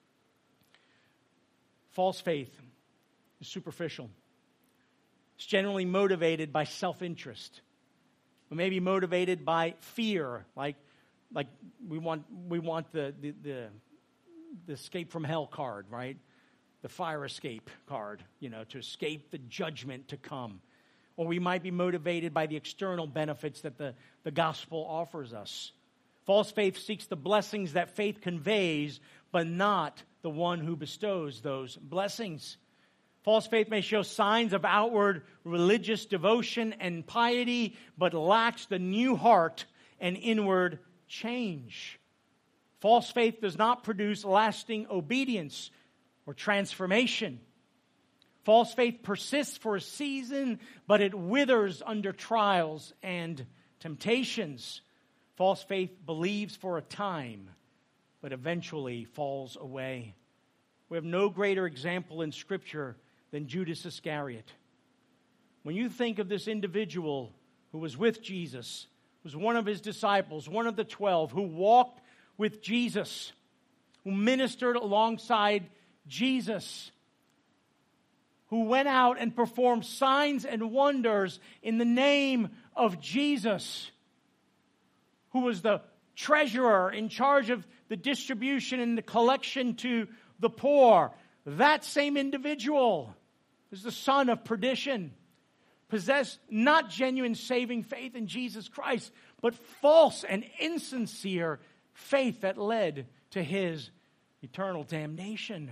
False faith is superficial. It's generally motivated by self-interest. Or maybe motivated by fear, like, like we want we want the, the, the, the escape from hell card, right? The fire escape card, you know, to escape the judgment to come. Or we might be motivated by the external benefits that the, the gospel offers us. False faith seeks the blessings that faith conveys, but not the one who bestows those blessings. False faith may show signs of outward religious devotion and piety, but lacks the new heart and inward change. False faith does not produce lasting obedience or transformation. False faith persists for a season, but it withers under trials and temptations. False faith believes for a time, but eventually falls away. We have no greater example in Scripture than Judas Iscariot. When you think of this individual who was with Jesus, was one of his disciples, one of the twelve, who walked with Jesus, who ministered alongside Jesus, who went out and performed signs and wonders in the name of Jesus, who was the treasurer in charge of the distribution and the collection to the poor. That same individual is the son of perdition, possessed not genuine saving faith in Jesus Christ, but false and insincere faith that led to his eternal damnation.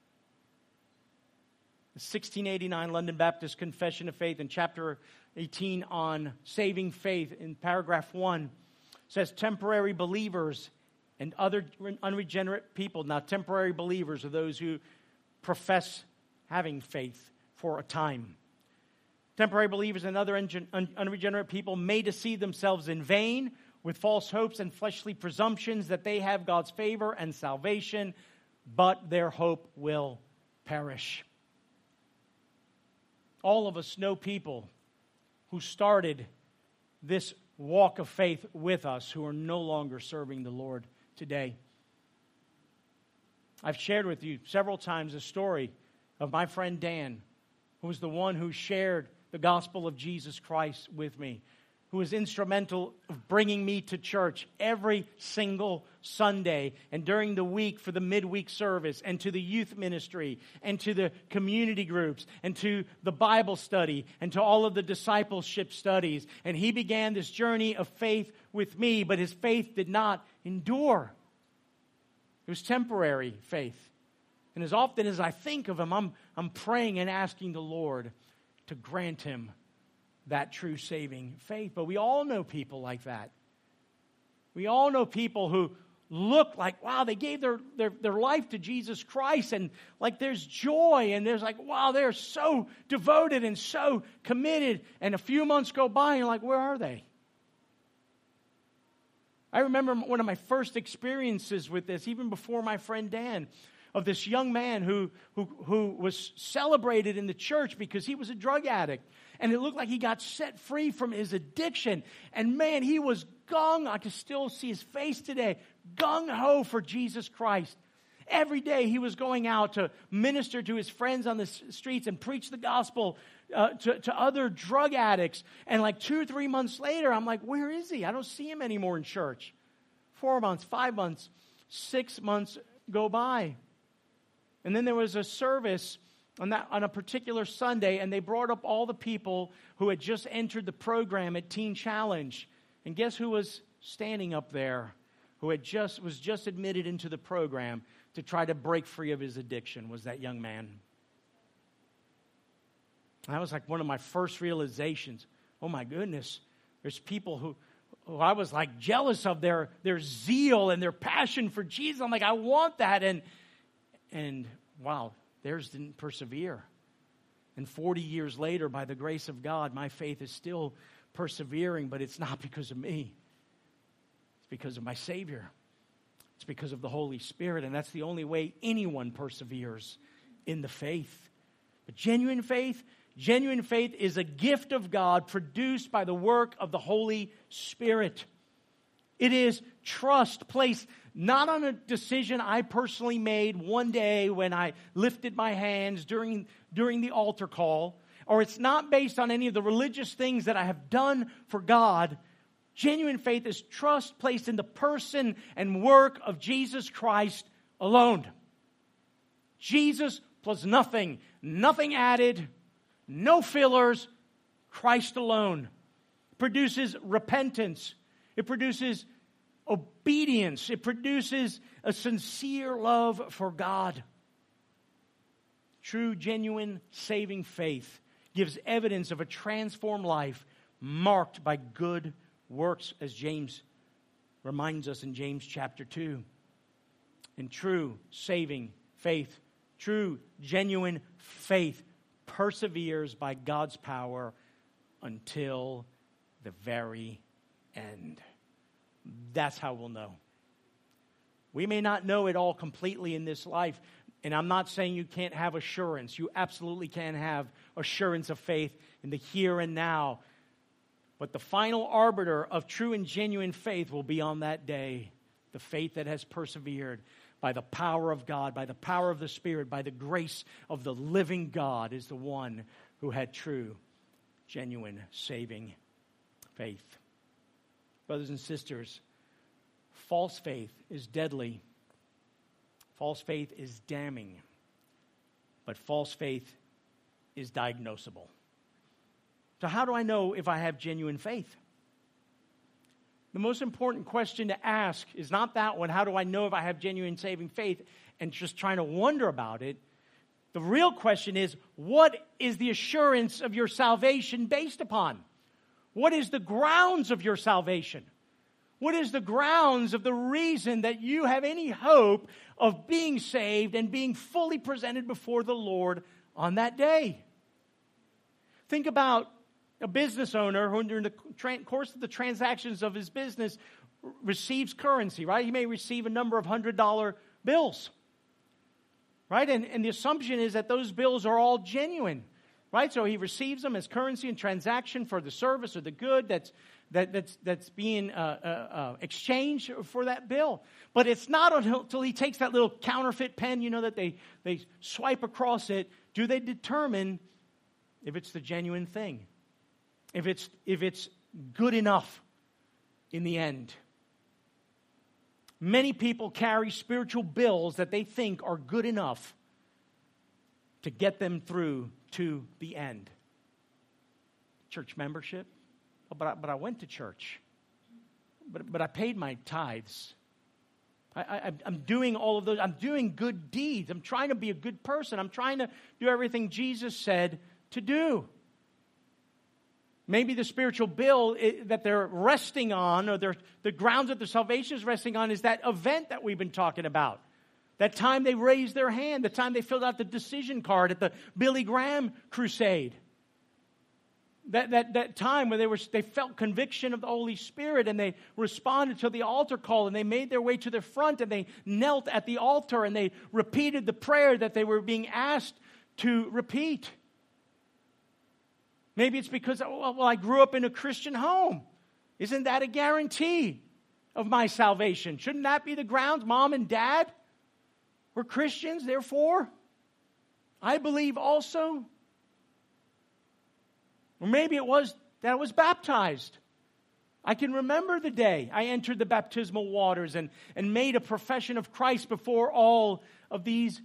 The sixteen eighty-nine London Baptist Confession of Faith in chapter eighteen on saving faith in paragraph one says temporary believers and other unregenerate people. Now, temporary believers are those who profess having faith for a time. Temporary believers and other unregenerate people may deceive themselves in vain with false hopes and fleshly presumptions that they have God's favor and salvation, but their hope will perish. All of us know people who started this walk of faith with us who are no longer serving the Lord today. I've shared with you several times a story of my friend Dan, who was the one who shared the gospel of Jesus Christ with me, who was instrumental of bringing me to church every single Sunday and during the week for the midweek service, and to the youth ministry and to the community groups and to the Bible study and to all of the discipleship studies. And he began this journey of faith with me, but his faith did not endure. It was temporary faith. And as often as I think of him, I'm, I'm praying and asking the Lord to grant him that true saving faith. But we all know people like that. We all know people who look like, wow, they gave their, their, their life to Jesus Christ, and like there's joy, and there's like, wow, they're so devoted and so committed. And a few months go by, and you're like, where are they? I remember one of my first experiences with this, even before my friend Dan, of this young man who, who, who was celebrated in the church because he was a drug addict. And it looked like he got set free from his addiction. And man, he was gung, I can still see his face today, gung-ho for Jesus Christ. Every day he was going out to minister to his friends on the streets and preach the gospel uh, to, to other drug addicts. And like two or three months later, I'm like, where is he? I don't see him anymore in church. Four months, five months, six months go by. And then there was a service on that on a particular Sunday, and they brought up all the people who had just entered the program at Teen Challenge. And guess who was standing up there who had just was just admitted into the program to try to break free of his addiction was that young man. That was like one of my first realizations. Oh my goodness, there's people who, who I was like jealous of their, their zeal and their passion for Jesus. I'm like, I want that. And, and wow, theirs didn't persevere. And forty years later, by the grace of God, my faith is still persevering, but it's not because of me. It's because of my Savior. It's because of the Holy Spirit, and that's the only way anyone perseveres in the faith. But genuine faith, genuine faith is a gift of God produced by the work of the Holy Spirit. It is trust placed not on a decision I personally made one day when I lifted my hands during, during the altar call, or it's not based on any of the religious things that I have done for God. Genuine faith is trust placed in the person and work of Jesus Christ alone. Jesus plus nothing, nothing added, no fillers, Christ alone. Produces repentance. It produces obedience. It produces a sincere love for God. True, genuine, saving faith gives evidence of a transformed life marked by good works, as James reminds us in James chapter two. And true, saving faith, true, genuine faith perseveres by God's power until the very end. That's how we'll know. We may not know it all completely in this life, and I'm not saying you can't have assurance. You absolutely can have assurance of faith in the here and now. But the final arbiter of true and genuine faith will be on that day. The faith that has persevered by the power of God, by the power of the Spirit, by the grace of the living God is the one who had true, genuine, saving faith. Brothers and sisters, false faith is deadly. False faith is damning. But false faith is diagnosable. So how do I know if I have genuine faith? The most important question to ask is not that one, how do I know if I have genuine saving faith, and just trying to wonder about it. The real question is, what is the assurance of your salvation based upon? What is the grounds of your salvation? What is the grounds of the reason that you have any hope of being saved and being fully presented before the Lord on that day? Think about a business owner who during the tra- course of the transactions of his business r- receives currency, right? He may receive a number of hundred dollar bills, right? And, and the assumption is that those bills are all genuine, right? So he receives them as currency and transaction for the service or the good that's that, that's that's being uh, uh, uh, exchanged for that bill. But it's not until he takes that little counterfeit pen, you know, that they, they swipe across it, do they determine if it's the genuine thing. If it's if it's good enough in the end. Many people carry spiritual bills that they think are good enough to get them through to the end. Church membership, oh, but I, but I went to church, but but I paid my tithes. I, I, I'm doing all of those. I'm doing good deeds. I'm trying to be a good person. I'm trying to do everything Jesus said to do. Maybe the spiritual bill that they're resting on, or the grounds that their salvation is resting on, is that event that we've been talking about. That time they raised their hand, the time they filled out the decision card at the Billy Graham crusade. That, that, that time when they were they felt conviction of the Holy Spirit and they responded to the altar call and they made their way to the front and they knelt at the altar and they repeated the prayer that they were being asked to repeat. Maybe it's because, well, I grew up in a Christian home. Isn't that a guarantee of my salvation? Shouldn't that be the grounds? Mom and dad were Christians, therefore I believe also. Or maybe it was that I was baptized. I can remember the day I entered the baptismal waters and, and made a profession of Christ before all of these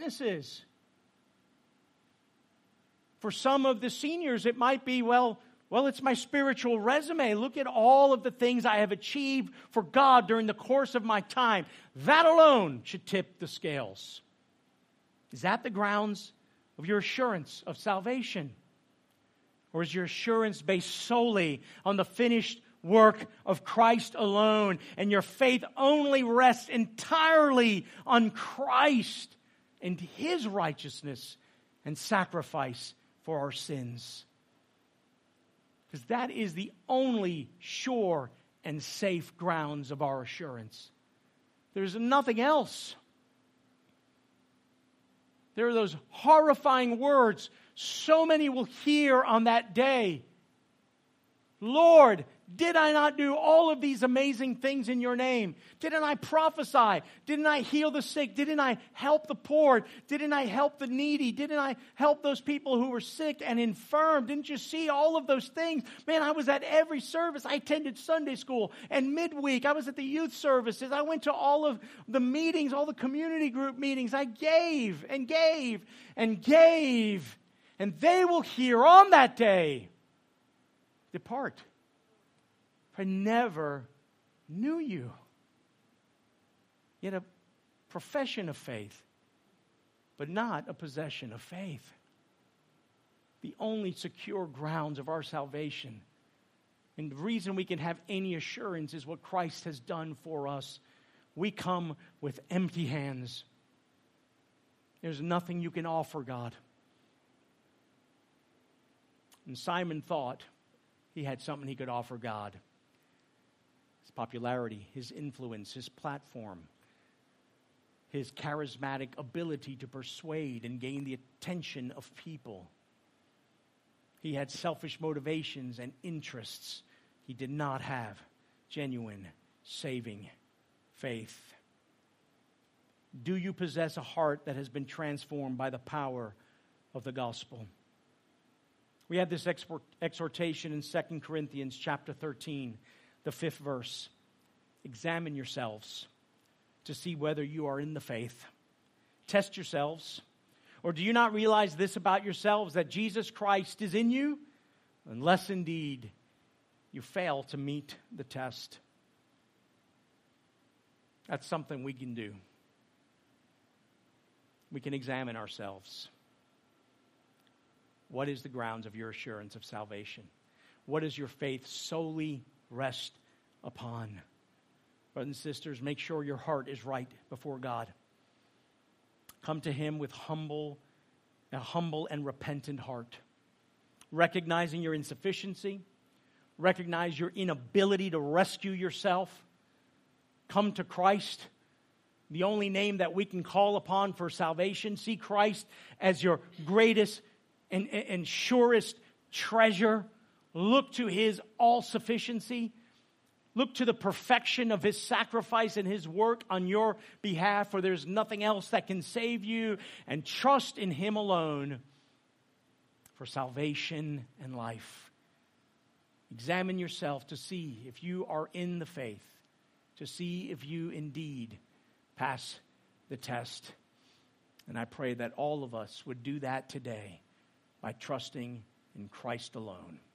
witnesses. For some of the seniors, it might be, well, Well, it's my spiritual resume. Look at all of the things I have achieved for God during the course of my time. That alone should tip the scales. Is that the grounds of your assurance of salvation? Or is your assurance based solely on the finished work of Christ alone, and your faith only rests entirely on Christ and His righteousness and sacrifice for our sins? Because that is the only sure and safe grounds of our assurance. There's nothing else. There are those horrifying words so many will hear on that day. Lord, did I not do all of these amazing things in your name? Didn't I prophesy? Didn't I heal the sick? Didn't I help the poor? Didn't I help the needy? Didn't I help those people who were sick and infirm? Didn't you see all of those things? Man, I was at every service. I attended Sunday school and midweek. I was at the youth services. I went to all of the meetings, all the community group meetings. I gave and gave and gave. And they will hear on that day, depart. I never knew you. Yet a profession of faith, but not a possession of faith. The only secure grounds of our salvation, and the reason we can have any assurance, is what Christ has done for us. We come with empty hands. There's nothing you can offer God. And Simon thought he had something he could offer God. His popularity, his influence, his platform, his charismatic ability to persuade and gain the attention of people. He had selfish motivations and interests. He did not have genuine, saving faith. Do you possess a heart that has been transformed by the power of the gospel? We have this exhortation in Second Corinthians chapter thirteen, the fifth verse. Examine yourselves to see whether you are in the faith. Test yourselves. Or do you not realize this about yourselves, that Jesus Christ is in you? Unless indeed you fail to meet the test. That's something we can do. We can examine ourselves. What is the grounds of your assurance of salvation? What does your faith solely rest upon? Brothers and sisters, make sure your heart is right before God. Come to Him with humble, a humble and repentant heart. Recognizing your insufficiency. Recognize your inability to rescue yourself. Come to Christ, the only name that we can call upon for salvation. See Christ as your greatest and, and, and surest treasure. Look to His all-sufficiency. Look to the perfection of His sacrifice and His work on your behalf, for there's nothing else that can save you. And trust in Him alone for salvation and life. Examine yourself to see if you are in the faith, to see if you indeed pass the test. And I pray that all of us would do that today by trusting in Christ alone.